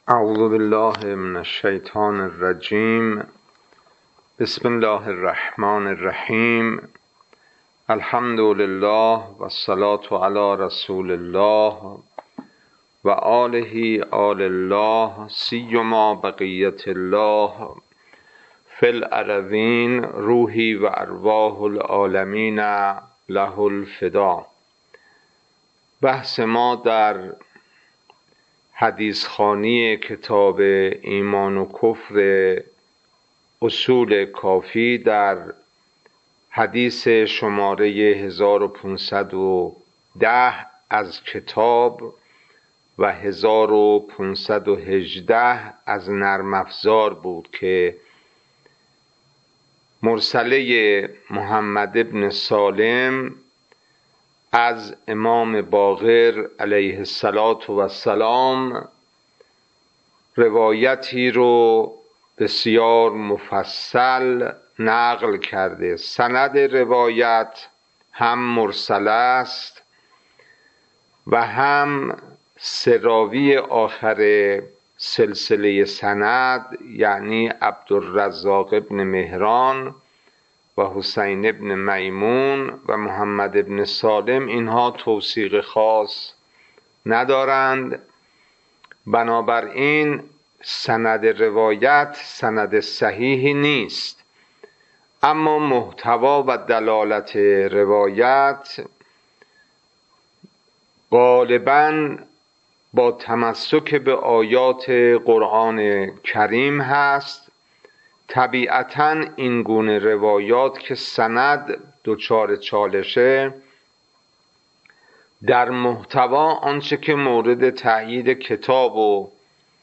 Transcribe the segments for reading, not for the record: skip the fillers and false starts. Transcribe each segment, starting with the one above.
اعوذ بالله من الشیطان الرجیم. بسم الله الرحمن الرحیم. الحمد لله و الصلاة علی رسول الله و آله آل الله سیما بقیت الله فی الارضین روحی و ارواح العالمین له الفدا. بحث ما در حدیث خوانی کتاب ایمان و کفر اصول کافی در حدیث شماره 1510 از کتاب و 1518 از نرم افزار بود که مرسله محمد ابن سالم از امام باقر علیه السلام روایتی رو بسیار مفصل نقل کرده. سند روایت هم مرسل است و هم سراوی آخر سلسله سند، یعنی عبدالرزاق ابن مهران و حسین ابن میمون و محمد ابن سالم، اینها توثیق خاص ندارند. بنابراین سند روایت سند صحیحی نیست، اما محتوا و دلالت روایت غالباً با تمسک به آیات قرآن کریم هست. طبیعتاً این گونه روایات که سند دچار چالشه، در محتوا آنچه که مورد تأیید کتاب و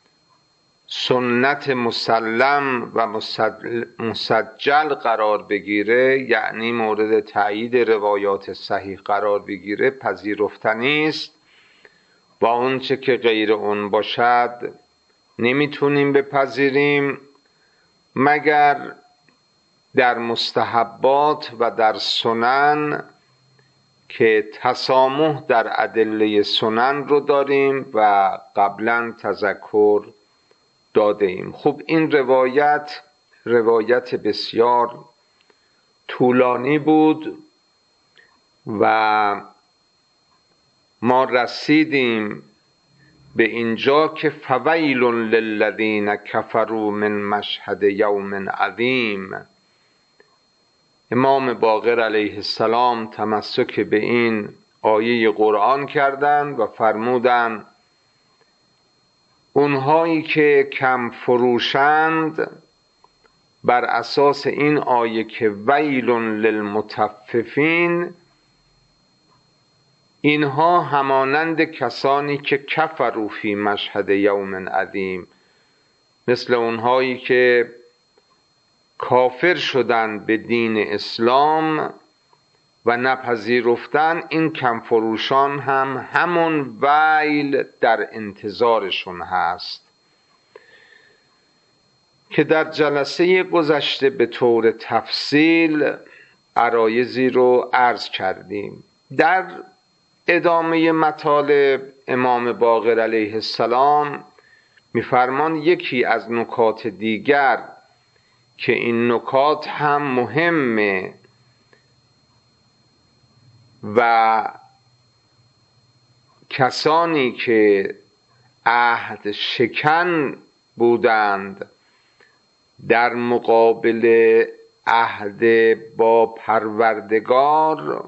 سنت مسلم و مسجل قرار بگیره، یعنی مورد تأیید روایات صحیح قرار بگیره، پذیرفتنی است و آنچه که غیر اون باشد نمیتونیم بپذیریم، مگر در مستحبات و در سنن که تسامح در ادله سنن رو داریم و قبلا تذکر داده ایم. خب این روایت بسیار طولانی بود و ما رسیدیم به اینجا که فویل للذین کفروا من مشهد یوم عظیم. امام باقر علیه السلام تمسک به این آیه قرآن کردند و فرمودند اونهایی که کم فروشند بر اساس این آیه که ویل للمطففین، اینها همانند کسانی که کفروا فی مشهد یوم عظیم، مثل اونهایی که کافر شدند به دین اسلام و نپذیرفتن، این کمفروشان هم همون ویل در انتظارشون هست که در جلسه گذشته به طور تفصیل عرایضی رو عرض کردیم. در ادامه مطالب امام باقر علیه السلام میفرمان یکی از نکات دیگر که این نکات هم مهمه و کسانی که عهد شکن بودند در مقابل عهد با پروردگار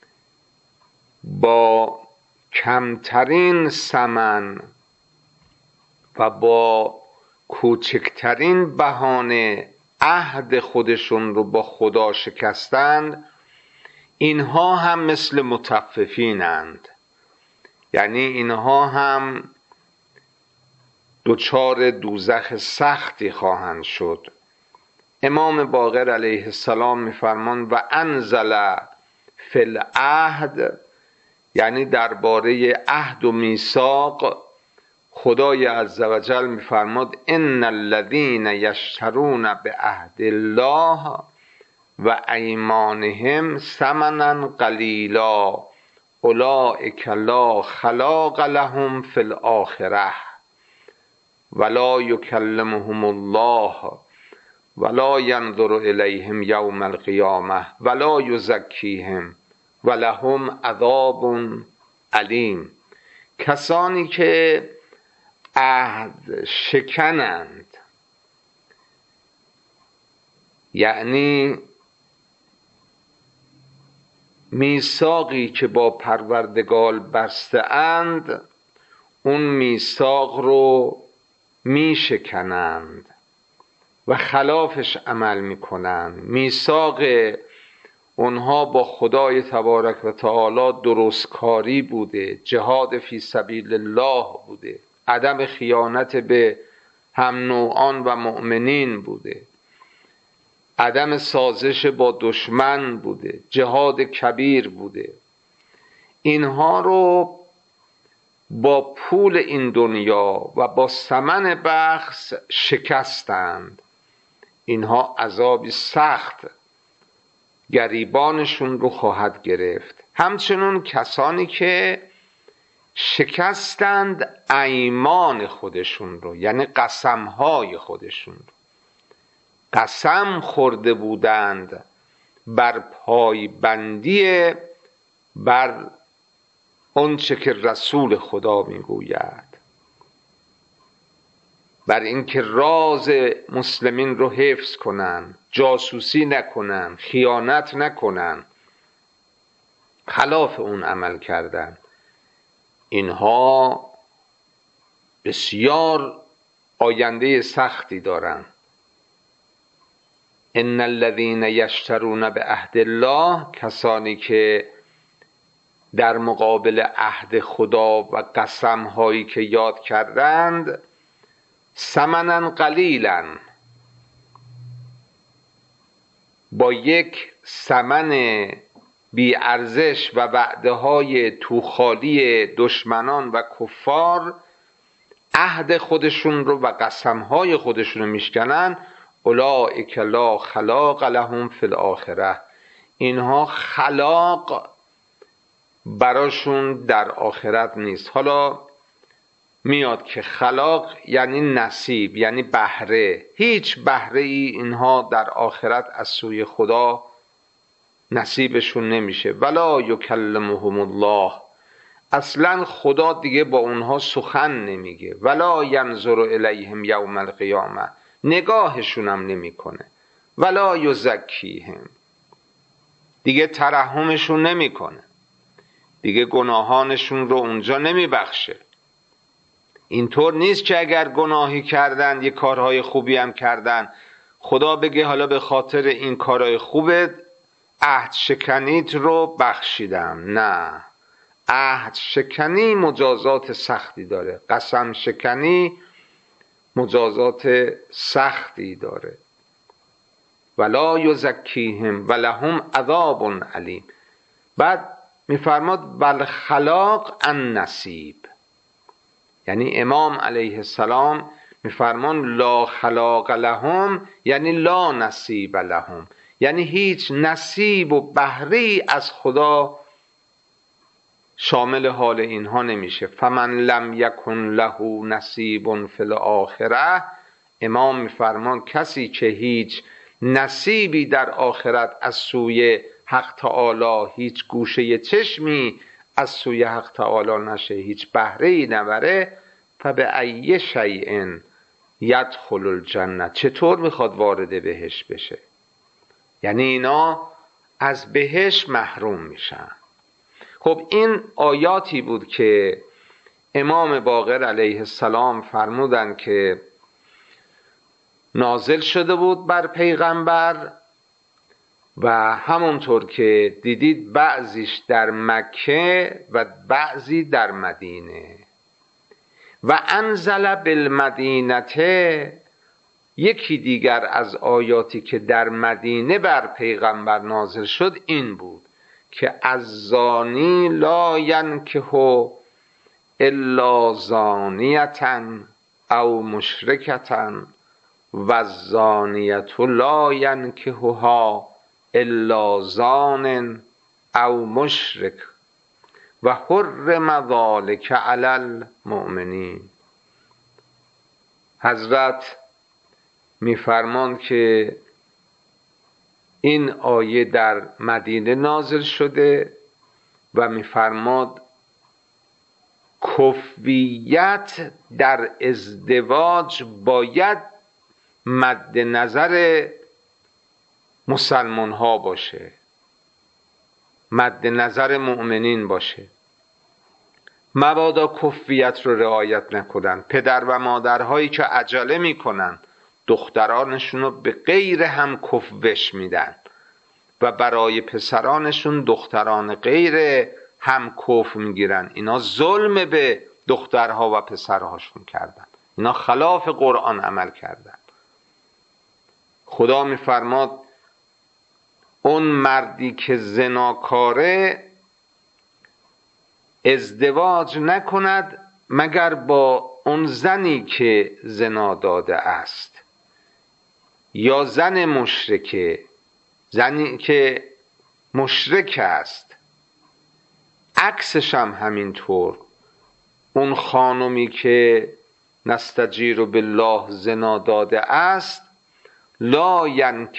با کمترین ثمن و با کوچکترین بهانه عهد خودشون رو با خدا شکستند، اینها هم مثل مطففینند، یعنی اینها هم دچار دوزخ سختی خواهند شد. امام باقر علیه السلام میفرمان و انزل فی العهد، یعنی درباره عهد و میثاق خدای عزوجل میفرماد ان الذین یشترون بعهد الله و ایمانهم ثمنا قلیلا اولئک لا خلاق لهم فی الاخره. ولا یکلمهم الله ولا ینظر الیهم یوم القیامه ولا یزکیهم ولهم عذاب علیم. کسانی که عهد شکنند، یعنی میثاقی که با پروردگار بسته اند اون میثاق رو میشکنند و خلافش عمل میکنند. میثاق اونها با خدای تبارک و تعالی درستکاری بوده، جهاد فی سبیل الله بوده، عدم خیانت به هم نوعان و مؤمنین بوده، عدم سازش با دشمن بوده، جهاد کبیر بوده. اینها رو با پول این دنیا و با ثمن بخس شکستند. اینها عذابی سخت گریبانشون رو خواهد گرفت. همچنین کسانی که شکستند ایمان خودشون رو، یعنی قسمهای خودشون رو، قسم خورده بودند بر پایبندی بر آنچه که رسول خدا میگوید، بر اینکه راز مسلمین رو حفظ کنن، جاسوسی نکنن، خیانت نکنن، خلاف اون عمل کردن. اینها بسیار آینده سختی دارن. ان الذين یشترون بعهد الله، کسانی که در مقابل عهد خدا و قسم هایی که یاد کردند، ثمنا قلیلا، با یک ثمن بی ارزش و وعده های توخالی دشمنان و کفار عهد خودشون رو و قسم های خودشون رو میشکنن، اولئک لا خلاق لهم فی الاخره، اینها خلاق براشون در آخرت نیست. حالا میاد که خلاق یعنی نصیب، یعنی بهره. هیچ بهره ای اینها در آخرت از سوی خدا نصیبشون نمیشه. ولا یکلمهم الله، اصلا خدا دیگه با اونها سخن نمیگه. ولا ینظر الیهم یوم القیامه، نگاهشون هم نمیکنه. ولا یزکیهم، دیگه ترحمشون نمیکنه، دیگه گناهانشون رو اونجا نمیبخشه. اینطور نیست که اگر گناهی کردن، یه کارهای خوبی هم کردن، خدا بگه حالا به خاطر این کارهای خوبت عهد شکنیت رو بخشیدم. نه، عهد شکنی مجازات سختی داره، قسم شکنی مجازات سختی داره. ولا یزکیهم ولهم عذاب علیم. بعد میفرماد بالخلاق النصیب، یعنی امام علیه السلام میفرمان لا خلاق لهم یعنی لا نصیب لهم، یعنی هیچ نصیب و بهره از خدا شامل حال اینها نمیشه. فمن لم یکن له نصیب فی الاخره، امام میفرمان کسی که هیچ نصیبی در آخرت از سوی حق تعالی، هیچ گوشه چشمی از سوی حق تعالی نشه، هیچ بهره‌ای نبره، فبأی شیء یدخل الجنه، چطور میخواد وارد بهشت بشه؟ یعنی اینا از بهشت محروم میشن. خب این آیاتی بود که امام باقر علیه السلام فرمودن که نازل شده بود بر پیغمبر و همونطور که دیدید بعضیش در مکه و بعضی در مدینه. و انزل بالمدینه، یکی دیگر از آیاتی که در مدینه بر پیغمبر نازل شد این بود که الزانی لا ینکح الا زانیة او مشرکة و الزانیة لا ینکحها الا زان او مشرک و حرم ذلک علی المؤمنین. حضرت میفرماند که این آیه در مدینه نازل شده و میفرماد کفویت در ازدواج باید مد نظر مسلمان ها باشه، مد نظر مؤمنین باشه. مبادا کفویت رو رعایت نکنن. پدر و مادرهایی که عجله میکنن دخترانشون رو به غیر هم کفوش میدن و برای پسرانشون دختران غیر هم کف میگیرن، اینا ظلم به دخترها و پسرهاشون کردن، اینا خلاف قرآن عمل کردن. خدا میفرماد اون مردی که زناکاره ازدواج نکند مگر با اون زنی که زنا داده است، یا زن مشرکه، زنی که مشرک است. عکسش هم همینطور، اون خانمی که نستجیر بالله زنا داده است لا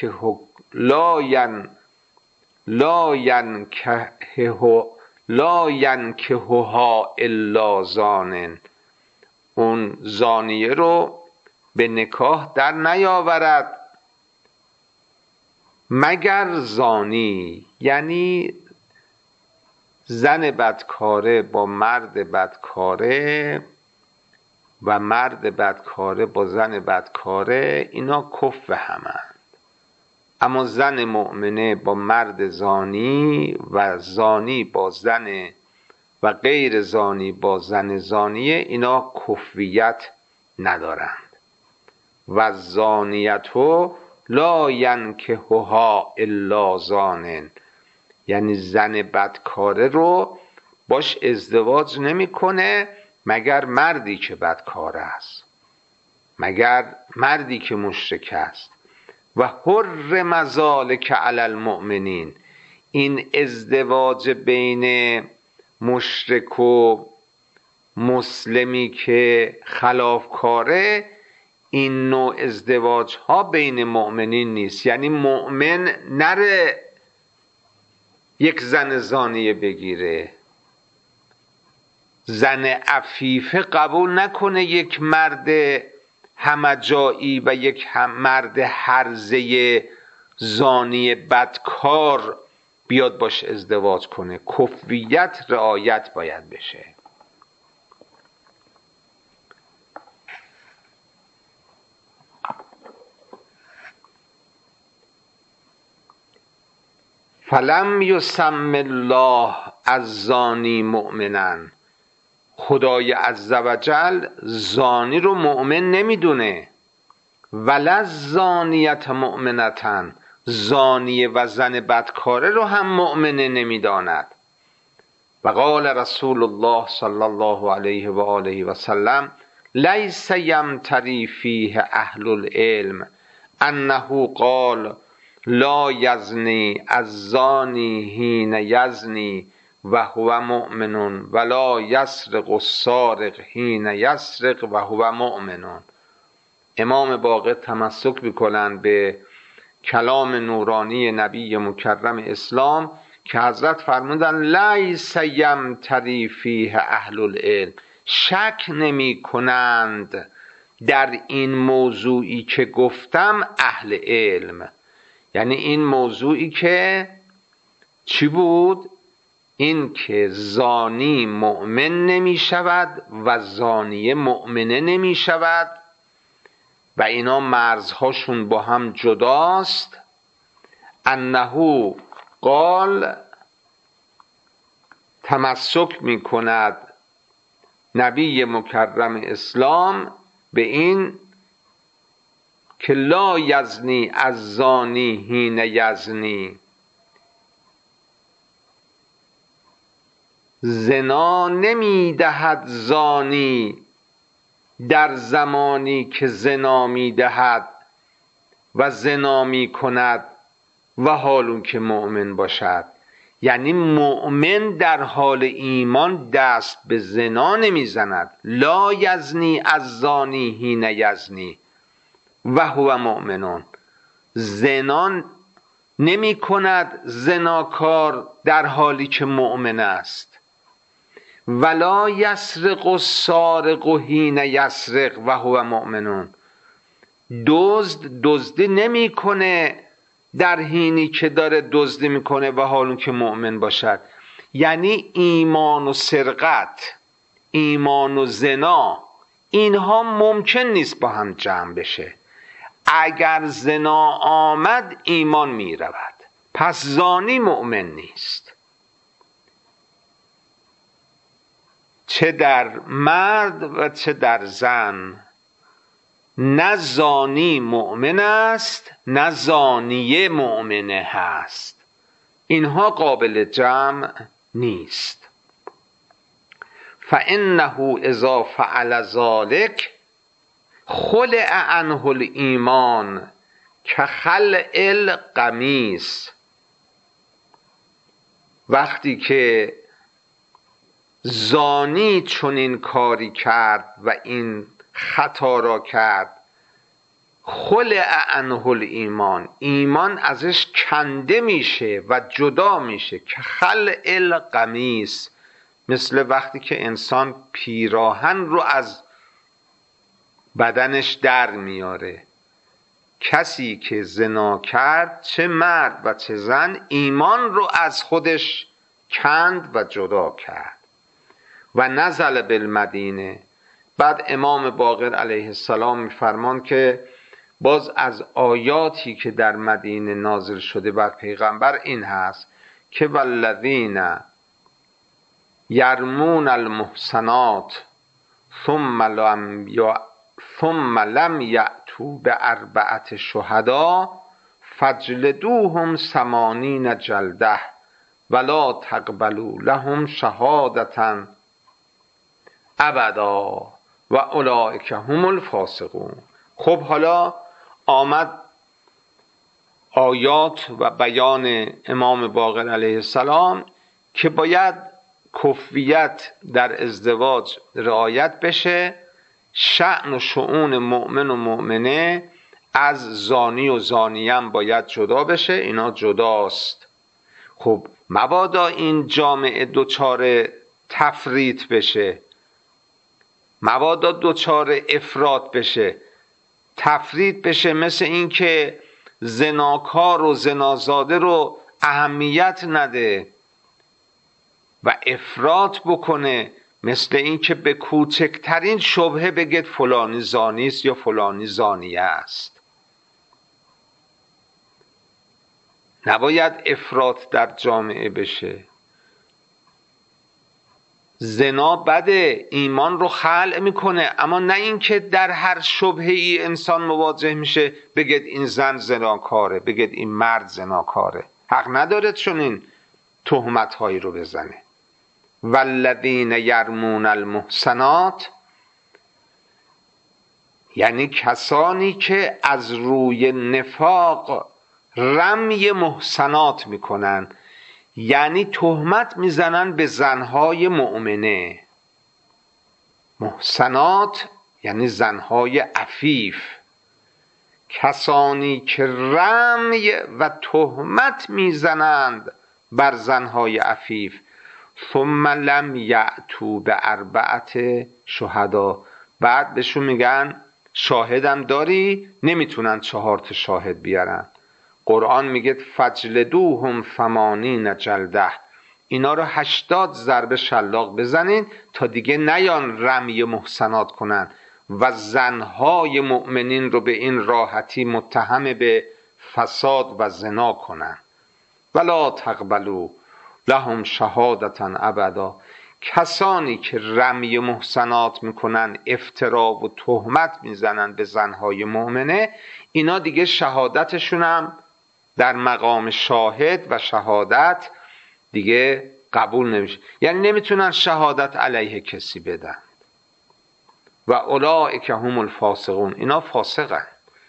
ینکحها الا زان، اون زانیه رو به نکاح در نیاورد مگر زانی. یعنی زن بدکاره با مرد بدکاره و مرد بدکاره با زن بدکاره اینا کفو همند، اما زن مؤمنه با مرد زانی و زانی با زن و غیر زانی با زن زانیه اینا کفویت ندارند. و زانیتو لا ینکحها الا زان، یعنی زن بدکاره رو باش ازدواج نمیکنه مگر مردی که بدکاره است، مگر مردی که مشرک است. و حرم ذلک علی المؤمنین، این ازدواج بین مشرک و مسلمی که خلافکاره، این نوع ازدواج ها بین مؤمنین نیست. یعنی مؤمن نره یک زن زانیه بگیره، زن عفیفه قبول نکنه یک مرد همجایی و یک مرد هرزه زانی بدکار بیاد باش ازدواج کنه. کفویت رعایت باید بشه. فلم یسم الله الزانی مؤمنا، خدای عزوجل زانی رو مؤمن نمیدونه. ولا زانیت مؤمنتن، زانیه و زن بدکاره رو هم مؤمنه نمیداند. و قال رسول الله صلی الله علیه و آله و سلم لیس یمتری فیه اهل العلم انه قال لا یزنی الزانی حین یزنی و هو مؤمن ولا یسرق السارق حین یسرق و هو مؤمن. امام باقر تمسک میکنند به کلام نورانی نبی مکرم اسلام که حضرت فرمودن لیس یمتری فیه اهل العلم، شک نمی کنند در این موضوعی که گفتم اهل علم. یعنی این موضوعی که چی بود؟ این که زانی مؤمن نمی شود و زانیه مؤمنه نمی شود و اینا مرزهاشون با هم جداست. انه قال، تمسک می کند نبی مکرم اسلام به این که لا یزنی الزانی حین یزنی، زنا نمی دهد زانی در زمانی که زنا می دهد و زنا می کند و حالون که مؤمن باشد. یعنی مؤمن در حال ایمان دست به زنا نمیزند. لا یزنی الزانی حین یزنی و هو مؤمنون. زنا نمی کند زناکار در حالی که مؤمن است. ولا یسرق السارق حین یسرق و هو مؤمنون. دزد دزدی نمی کنه در حینی که داره دزدی میکنه و حالون که مؤمن باشد. یعنی ایمان و سرقت، ایمان و زنا، اینها ممکن نیست با هم جمع بشه. اگر زنا آمد ایمان می رود، پس زانی مؤمن نیست. چه در مرد و چه در زن، نه زانی مؤمن است نه زانیه مؤمنه هست. اینها قابل جمع نیست. فانه اذا فعل ذلک خلع عنه الایمان کخلع القمیص. وقتی که زانی چنین کاری کرد و این خطا را کرد، خلع عنه الایمان، ایمان ازش کنده میشه و جدا میشه. که خلع القمیص، مثل وقتی که انسان پیراهن رو از بدنش در میاره. کسی که زنا کرد، چه مرد و چه زن، ایمان رو از خودش کند و جدا کرد. و نزل بالمدینه. بعد امام باقر علیه السلام میفرمان که باز از آیاتی که در مدینه نازل شده بر پیغمبر این هست که والذین یرمون المحصنات ثم لم یأتوا بأربعة شهداء فاجلدوهم 80 جلده ولا تقبلوا لهم شهادة ابدا و اولئک هم الفاسقون. خب حالا آمد آیات و بیان امام باقر علیه السلام که باید کفویت در ازدواج رعایت بشه، شأن و شؤون مؤمن و مؤمنه از زانی و زانیم باید جدا بشه. اینا جداست. خب مبادا این جامعه دچار تفریط بشه، مبادا دچار افراط بشه، تفریط بشه، مثل این که زناکار و زنازاده رو اهمیت نده و افراط بکنه، مثل این که به کوچکترین شبهه بگید فلانی زانی است یا فلانی زانیه است. نباید افراط در جامعه بشه. زنا بده، ایمان رو خلع میکنه، اما نه اینکه در هر شبهه ای انسان مواجه میشه بگید این زن زناکاره، بگید این مرد زناکاره. حق نداره چون این تهمت هایی رو بزنه. والذین یرمون المحصنات، یعنی کسانی که از روی نفاق رمی محصنات میکنن، یعنی تهمت میزنن به زنهای مؤمنه. محصنات یعنی زنهای عفیف. کسانی که رمی و تهمت میزنند بر زنهای عفیف. ثم لم یأتوا بأربعة شهدا، بعد بهشون میگن شاهدم داری؟ نمیتونن 4 تا شاهد بیارن. قرآن میگه فجلدوهم 80 جلده، اینا رو 80 ضربه شلاق بزنین تا دیگه نیان رمی محصنات کنن و زنهای مؤمنین رو به این راحتی متهم به فساد و زنا کنن. ولا تقبلوا لهم شهادة ابدا، کسانی که رمی محصنات میکنن، افترا و تهمت میزنن به زنهای مؤمنه، اینا دیگه شهادتشون هم در مقام شاهد و شهادت دیگه قبول نمیشه، یعنی نمیتونن شهادت علیه کسی بدن. و اولئک هم الفاسقون، اینا فاسقن.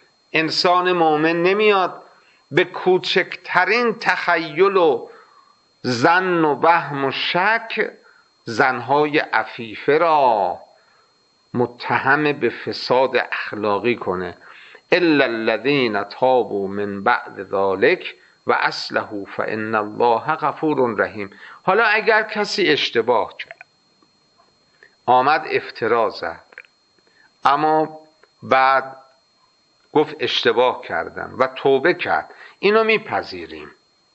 انسان مؤمن نمیاد به کوچکترین تخیل و ظن و وهم و شک زنهای عفیفه را متهم به فساد اخلاقی کنه. الا الذین تابوا من بعد ذلک و اصلحوا فان الله غفور رحیم. حالا اگر کسی اشتباه کرد، آمد افترا زد، اما بعد گفت اشتباه کردم و توبه کرد، اینو میپذیریم.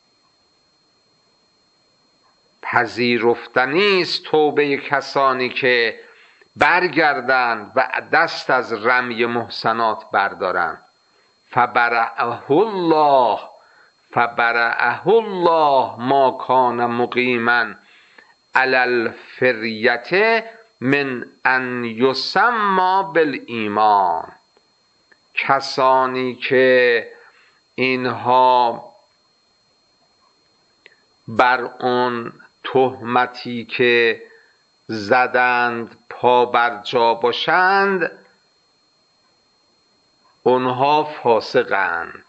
پذیرفتنی است توبه کسانی که برگردند و دست از رمی محسنات بردارند. فبرأه الله ما کان مقیما علی الفریة من ان یسمى بالایمان. کسانی که اینها بر اون تهمتی که زدند پا بر جا باشند، اونها فاسقند.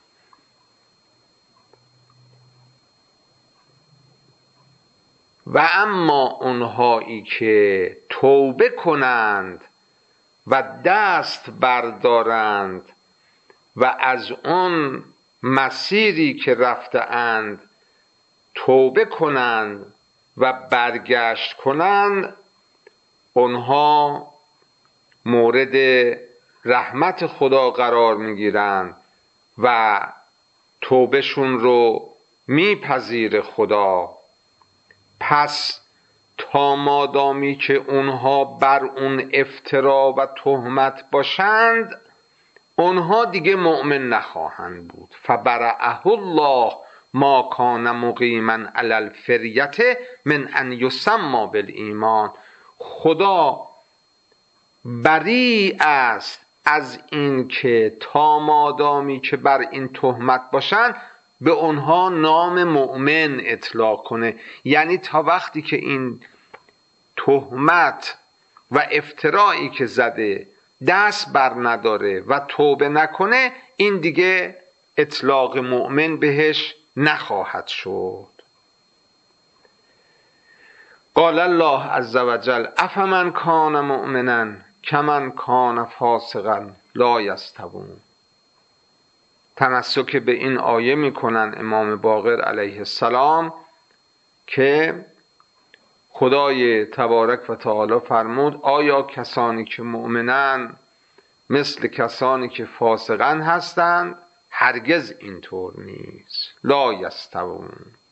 و اما اونهایی که توبه کنند و دست بردارند و از اون مسیری که رفته‌اند توبه کنند و برگشت کنند، اونها مورد رحمت خدا قرار میگیرند و توبهشون رو میپذیره خدا. پس تا مادامی که اونها بر اون افترا و تهمت باشند، اونها دیگه مؤمن نخواهند بود. فبرأه الله ما کان مقیما علی الفریة من ان یسمى بالایمان. خدا بری است از این که تا مادامی که بر این تهمت باشند به اونها نام مؤمن اطلاق کنه. یعنی تا وقتی که این تهمت و افترایی که زده دست بر نداره و توبه نکنه، این دیگه اطلاق مؤمن بهش نخواهد شد. قال الله عز وجل افمن کان مؤمنا کمن کان فاسقا لا یستوون. تمسک به این آیه میکنن امام باقر علیه السلام که خدای تبارک و تعالی فرمود آیا کسانی که مؤمنن مثل کسانی که فاسقن هستند؟ هرگز اینطور نیست. لا یستوون.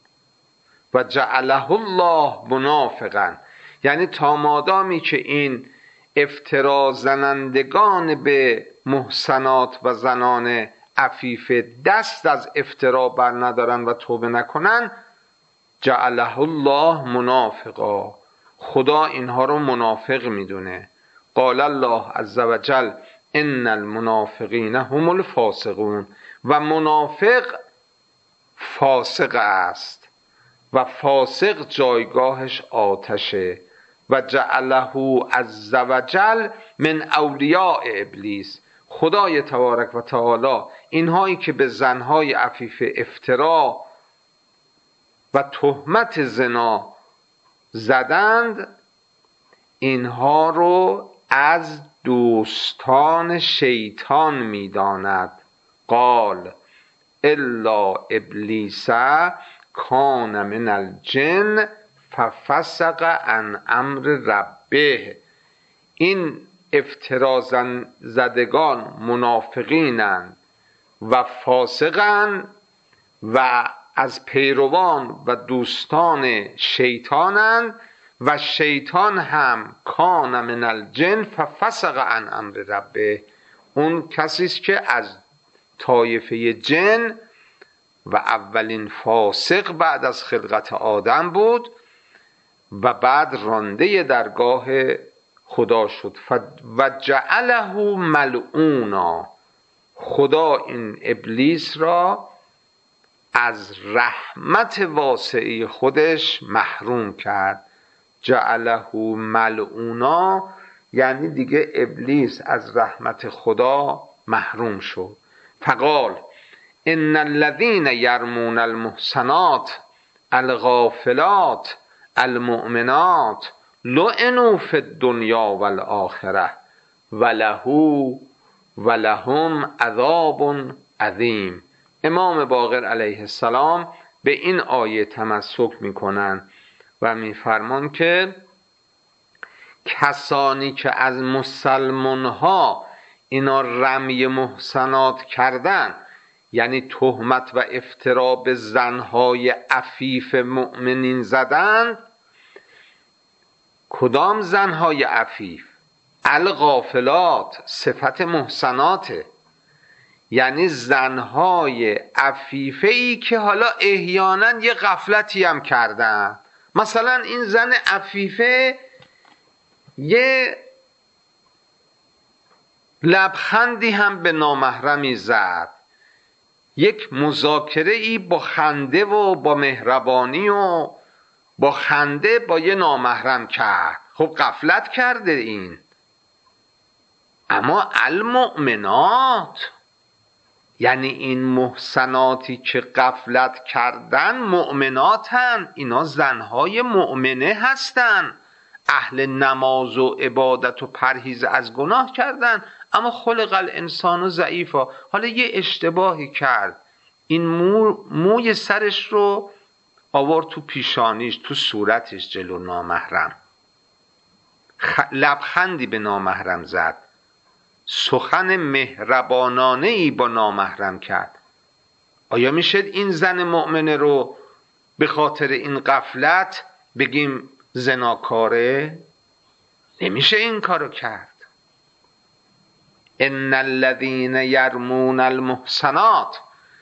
و جعله الله منافقا، یعنی تا مادامی که این افترا زنندگان به محسنات و زنان عفیفه دست از افترا بر ندارن و توبه نکنن، جعله الله منافقا، خدا اینها رو منافق میدونه. قال الله عز وجل ان المنافقین هم الفاسقون. و منافق فاسق است و فاسق جایگاهش آتشه. و جعله عز وجل من اولیاء ابلیس. خدای تبارک و تعالی اینهایی که به زنهای عفیفه افترا و تهمت زنا زدند، اینها رو از دوستان شیطان میداند. قال الا ابلیس کان من الجن ففسق عن امر ربه. این افترا زدگان منافقینند و فاسقند و از پیروان و دوستان شیطانند و شیطان هم کان من الجن ففسق عن امر ربه. اون کسی است که از طایفه جن و اولین فاسق بعد از خلقت آدم بود و بعد رانده درگاه خدا شد. و جعله ملعونا. خدا این ابلیس را از رحمت واسعی خودش محروم کرد. جعله ملعونا یعنی دیگه ابلیس از رحمت خدا محروم شد. فقال ان الذين يرمون المحصنات الغافلات المؤمنات لعنوا فی الدنیا والآخرة ولهم عذاب عظیم. امام باقر علیه السلام به این آیه تمسک میکنن و میفرمان که کسانی که از مسلمان ها اینا رمی محصنات کردن، یعنی تهمت و افترا به زنهای عفیف مؤمنین زدند. کدام زنهای عفیف؟ الغافلات صفت محصناته، یعنی زنهای عفیفه ای که حالا احیانا یه غفلتی هم کردن. مثلا این زن عفیفه یه لبخندی هم به نامحرمی زد، یک مذاکره ای با خنده و با مهربانی و با خنده با یه نامحرم کرد. خب غفلت کرده این. اما المؤمنات، یعنی این محسناتی که غفلت کردن مؤمناتن، اینا زنهای مؤمنه هستن، اهل نماز و عبادت و پرهیز از گناه کردن، اما خلق الانسان ضعیفا. حالا یه اشتباهی کرد، این موی سرش رو آورد تو پیشانیش، تو صورتش جلو نامحرم، لبخندی به نامحرم زد، سخن مهربانانه ای با نامحرم کرد. آیا میشه این زن مؤمنه رو به خاطر این غفلت بگیم زناکاره؟ نمیشه این کارو کرد. ان الذين يرمون المحصنات،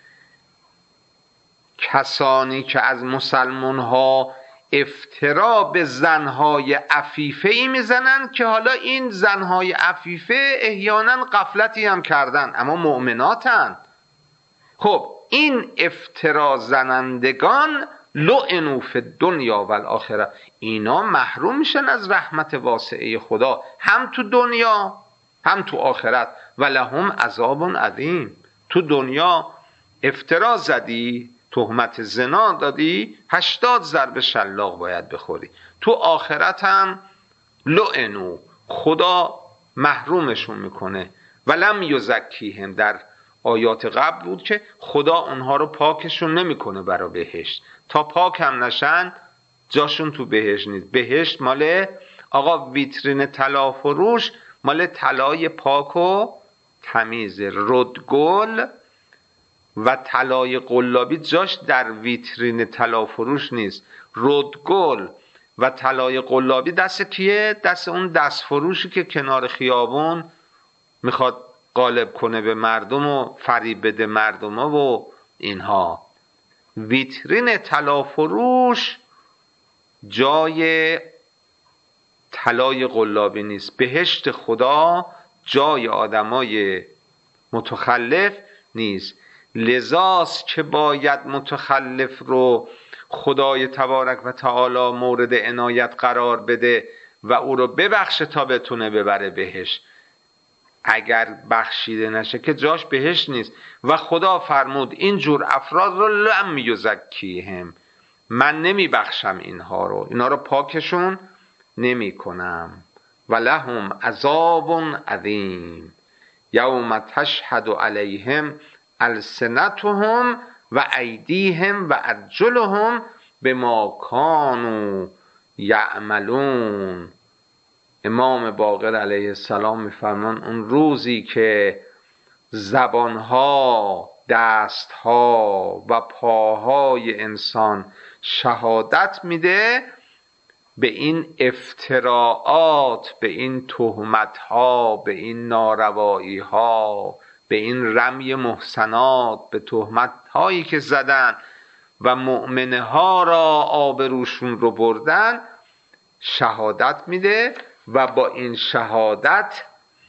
کسانی که از مسلمان ها افترا به زنهای عفیفه ای میزنن که حالا این زنهای عفیفه احیانا غفلتی هم کردن اما مؤمناتن. خب این افترا زنندگان لعنوا فی الدنیا والآخرة، اینا محروم میشن از رحمت واسعه خدا، هم تو دنیا هم تو آخرت. ولهم عذاب عظیم، تو دنیا افترا زدی، تهمت زنا دادی، 80 ضربه شلاق باید بخوری. تو آخرت هم لعنوا، خدا محرومشون میکنه. ولم یزکیهم، در آیات قبل بود که خدا اونها رو پاکشون نمیکنه برای بهشت. تا پاک هم نشن جاشون تو بهشت نیست. بهشت مال آقا ویترین طلا فروش، مال طلای پاک و تمیز. رودگل و طلای قلابی جاش در ویترین طلا فروش نیست. رودگل و طلای قلابی دست کیه؟ دست اون دست فروشی که کنار خیابون میخواد غالب کنه به مردم و فریب بده مردم و اینها. ویترین طلا فروش جای طلای قلابی نیست. بهشت خدا جای آدمای متخلف نیست. لذاست که باید متخلف رو خدای تبارک و تعالی مورد عنایت قرار بده و او رو ببخشه تا بتونه ببره بهشت. اگر بخشیده نشه که جاش بهشت نیست. و خدا فرمود این جور افراد رو لم یزکیهم، من نمی بخشم اینها رو پاکشون نمی کنم. و لهم عذاب عظیم یوم تشهد علیهم السنتهم و ایدیهم و ارجلهم بما کانوا یعملون. امام باقر علیه السلام میفرمان اون روزی که زبانها، دستها و پاهای انسان شهادت میده به این افتراعات، به این تهمتها، به این نارواییها، به این رمی محصنات، به تهمتهایی که زدن و مؤمنه ها را آبروشون رو بردن، شهادت میده و با این شهادت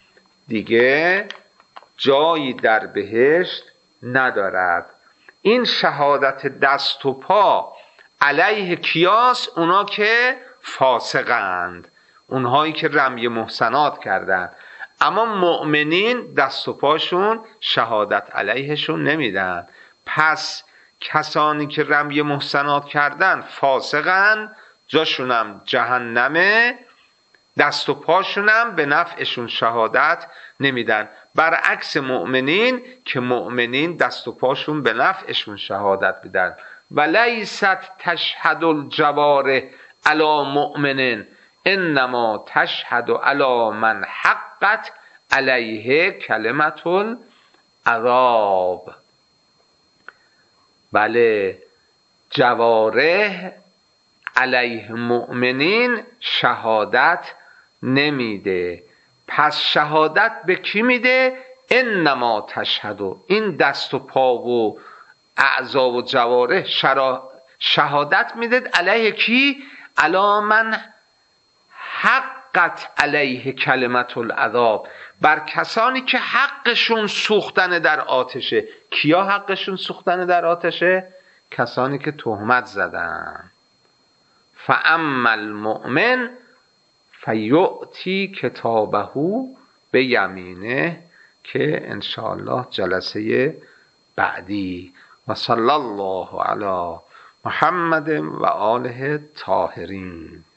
دیگه جایی در بهشت ندارد. این شهادت دست و پا علیه کیاس؟ اونا که فاسقند، اونهایی که رمی محصنات کردند. اما مؤمنین دست و پاشون شهادت علیهشون نمیدن. پس کسانی که رمی محسنات کردن فاسقن، جاشونم جهنمه، دست و پاشونم به نفعشون شهادت نمیدن. برعکس مؤمنین که مؤمنین دست و پاشون به نفعشون شهادت میدن. ولیست تشهد الجوارح علی مؤمن انما تشهد علی من حقت علیه کلمة العذاب. بله، جوارح علیه مؤمنین شهادت نمیده. پس شهادت به کی میده؟ انما تشهدو، این دست و پا و اعضا و جوارح شهادت میده علیه کی؟ علی من حقت علیه کلمة العذاب، بر کسانی که حقشون سوختن در آتشه. کیا حقشون سوختن در آتشه؟ کسانی که تهمت زدن. فاما المؤمن فیؤتی کتابه به یمینه، که انشاءالله جلسه بعدی. و صلی الله علی محمد و آله طاهرین.